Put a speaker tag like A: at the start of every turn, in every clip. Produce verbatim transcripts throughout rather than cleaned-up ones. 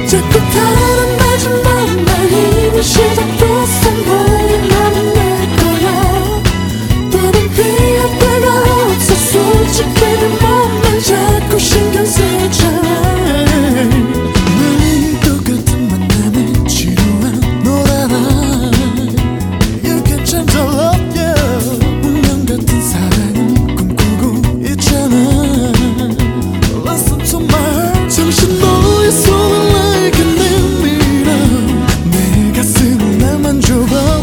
A: 자꾸 다른 마지막만 이미 시작됐어. 너의 맘은 내 거야. 더는 피할 데가 없어. 솔직히 내 몸만 자꾸 신경 쓰잖아.
B: 매일 똑같은 만남에 지루한 널 알아. You can change the love, yeah. 운명 같은 사랑은 꿈꾸고 있잖아. Listen to my heart. 잠시 너의 손을 나에게 내밀어. 내 가슴을 나만 줘봐.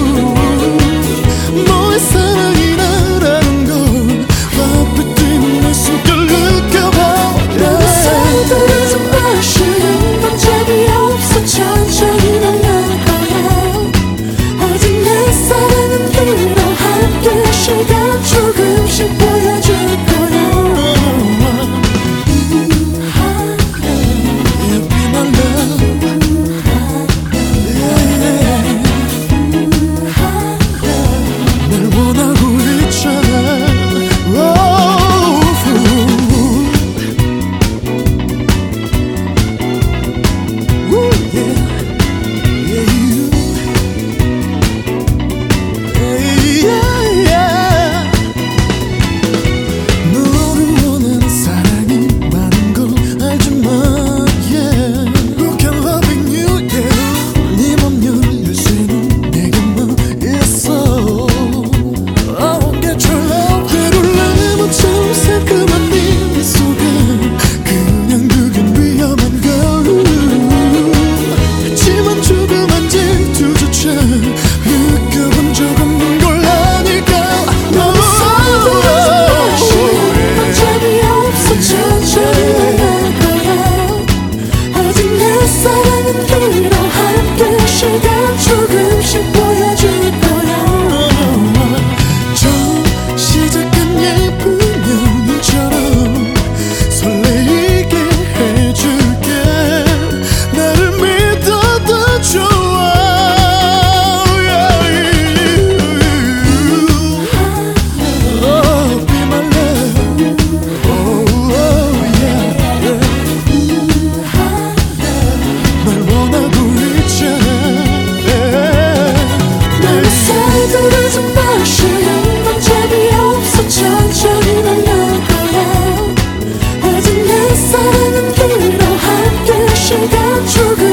B: 너의 사랑이 나라는 걸 앞에 뛰는 내 숨결 느껴봐.
A: 너의 사이들을 좀 마시는 건 재미없어. 천천히 난 날 거야. 아직 내 사랑은 길어. 함께 시간 조금씩 보여줄 거야.
B: You be my love. Yeah, yeah. 날 원하고 있잖아. Oh, Woo, yeah. Yeah, you. Yeah, yeah. 너를 원하는 사랑이 많은 걸 알지만, yeah. Who can loving you, yeah. 네 맘 열릴 새는 내게만 있어. I won't get your love. 때론 레몬처럼 새콤한 네 미소가 그냥 그긴 위험한 걸. 하지만 조그만 질투조차 느껴본 적 없는 걸 아니까.
A: 너의 사이들을 좀 마시는 건 재미없어. 천천히 난 날 거야. 아직 내 사랑은 길어. 함께 시간 조금씩 보여줄 거야.
B: 처음 시작한 예쁜 연인처럼 설레이게 해줄게. 나를 믿어도 좋아. Yeah. Oh, be my love. Oh, oh, yeah, yeah. 날 원하고 있잖아. Yeah.
A: 너의 사이들을 좀 마시는 건 재미없어. 천천히 난 날 거야. 아직 내 사랑은 길어. 함께 시간 조금